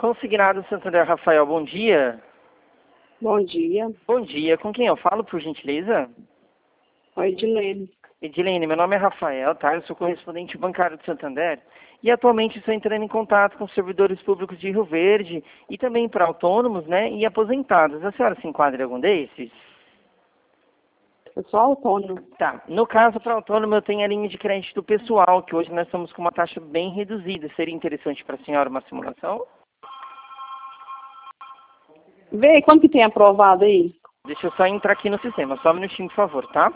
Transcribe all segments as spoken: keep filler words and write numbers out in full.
Consignado Santander Rafael, bom dia. Bom dia. Bom dia, com quem eu falo, por gentileza? Oi, Edilene. Edilene, meu nome é Rafael, tá? Eu sou correspondente bancário do Santander e atualmente estou entrando em contato com servidores públicos de Rio Verde e também para autônomos, né, e aposentados. A senhora se enquadra em algum desses? Eu sou autônomo. Tá. No caso, para autônomo, eu tenho a linha de crédito pessoal, que hoje nós estamos com uma taxa bem reduzida. Seria interessante para a senhora uma simulação? Vê aí, quanto que tem aprovado aí? Deixa eu só entrar aqui no sistema. Só um minutinho, por favor, tá?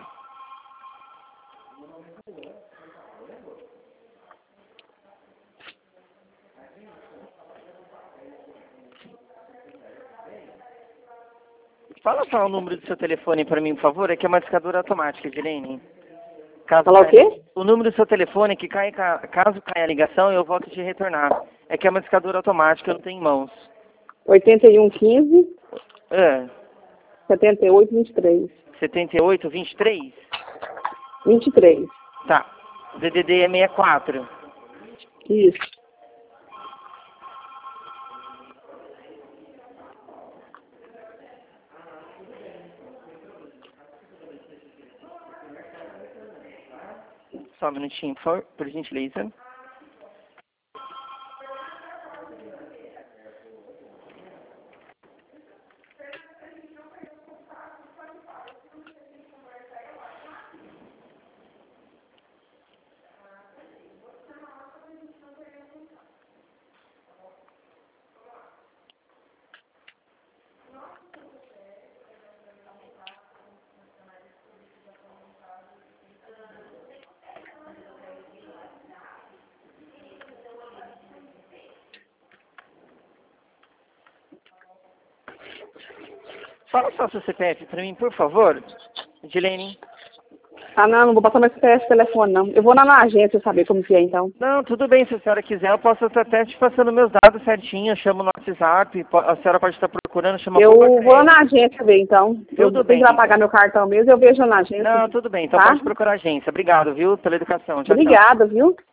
Fala só o número do seu telefone para mim, por favor. É que é uma discadora automática, Edilene. Caso Fala o caia- quê? O número do seu telefone, que cai, ca- caso caia a ligação, eu volto a te retornar. É que é uma discadora automática, eu não tenho em mãos. oitenta e um, quinze, É, setenta e oito, vinte e três. setenta e oito, vinte e três? vinte e três. Tá. D D D é sessenta e quatro. Isso. Só um minutinho, por favor, por gentileza. Fala só seu C P F para mim, por favor. Edilene. Ah, não, não vou passar meu C P F telefone, não. Eu vou lá na agência saber como que é, então. Não, tudo bem, se a senhora quiser, eu posso estar até te passando meus dados certinho, eu chamo no WhatsApp, po- a senhora pode estar procurando, chama Eu Poupa vou lá Crédito. na agência ver, então. Tudo eu bem, tenho que ir lá então. pagar meu cartão mesmo, eu vejo lá na agência. Não, tudo bem, então Tá? pode procurar a agência. Obrigado, viu, pela educação. Tchau, tchau. Obrigada, viu?